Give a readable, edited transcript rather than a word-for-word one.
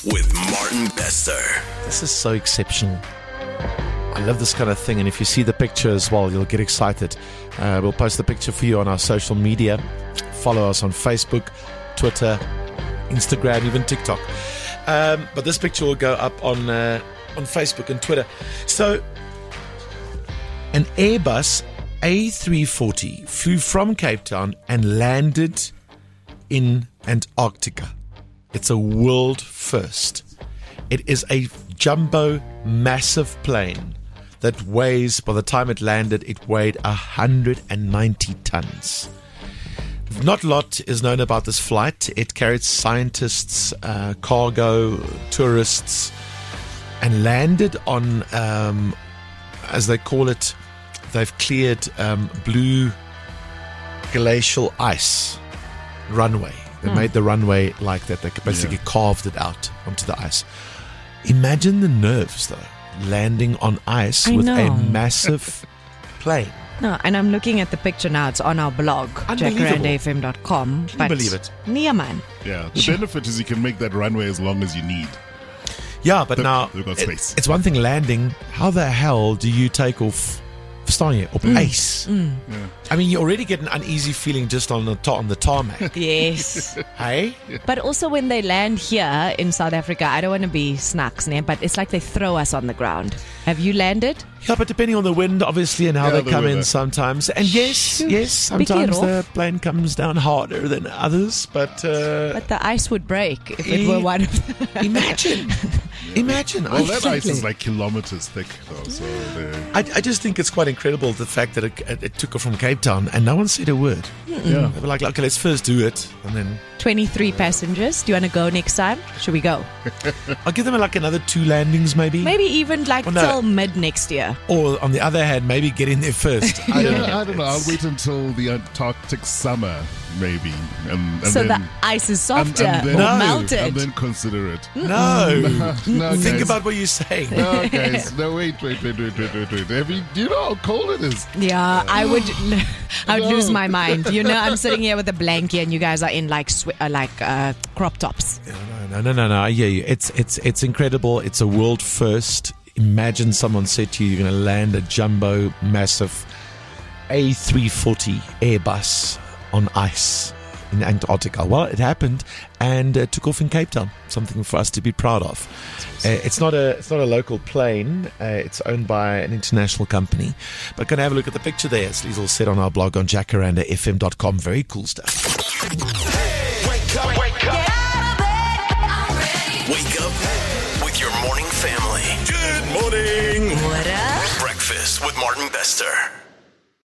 with Martin Bester. This is so exceptional. I love this kind of thing, and if you see the picture as well, you'll get excited. We'll post the picture for you on our social media. Follow us on Facebook, Twitter, Instagram, even TikTok. But this picture will go up on Facebook and Twitter. So, an Airbus A340 flew from Cape Town and landed in Antarctica. It's a world first. It is a jumbo, massive plane that weighs, by the time it landed, it weighed 190 tons. Not a lot is known about this flight. It carried scientists, cargo, tourists, and landed on, as they call it, they've cleared blue glacial ice runway. They made the runway like that. They basically carved it out onto the ice. Imagine the nerves, though, landing on ice with a massive plane. No, and I'm looking at the picture now. It's on our blog, jackarandafm.com. Can you believe it? Yeah, man. Yeah, the benefit is you can make that runway as long as you need. Yeah, but now they've got space. It's one thing landing. How the hell do you take off? Verstaan jy? Op ijs. I mean, you already get an uneasy feeling just on the tarmac. Yes. Hey? But also when they land here in South Africa, I don't want to be snacks, but it's like they throw us on the ground. Have you landed? Yeah, but depending on the wind, obviously, and how they the come weather. in sometimes. And yes, sometimes the plane comes down harder than others, but the ice would break if it were one of them. Imagine. Well, that ice is like kilometers thick, though. So I just think it's quite incredible, the fact that it took her from Cape Town and no one said a word. yeah. They were like, okay, let's first do it, and then 23 passengers. Do you want to go next time? Should we go? I'll give them like another 2 landings, maybe. Maybe even till mid next year. Or on the other hand, maybe get in there first. I don't know. I'll wait until the Antarctic summer, maybe, and So then, the ice is softer and then, or melted. and then consider it. No. No, Think guys. about what you're saying. No, guys. No, wait. Have you know how cold it is? Yeah, I would lose my mind. I'm sitting here with a blanket and you guys are in like crop tops. No. I hear you. It's incredible. It's a world first. Imagine someone said to you, you're going to land a jumbo, massive A340 Airbus on ice in Antarctica. Well, it happened and took off in Cape Town. Something for us to be proud of. It's not a local plane. It's owned by an international company. But going to have a look at the picture there. As Liesl said on our blog on jackarandafm.com. Very cool stuff. Wake up with your morning family. Good morning. What up? Breakfast with Martin Bester.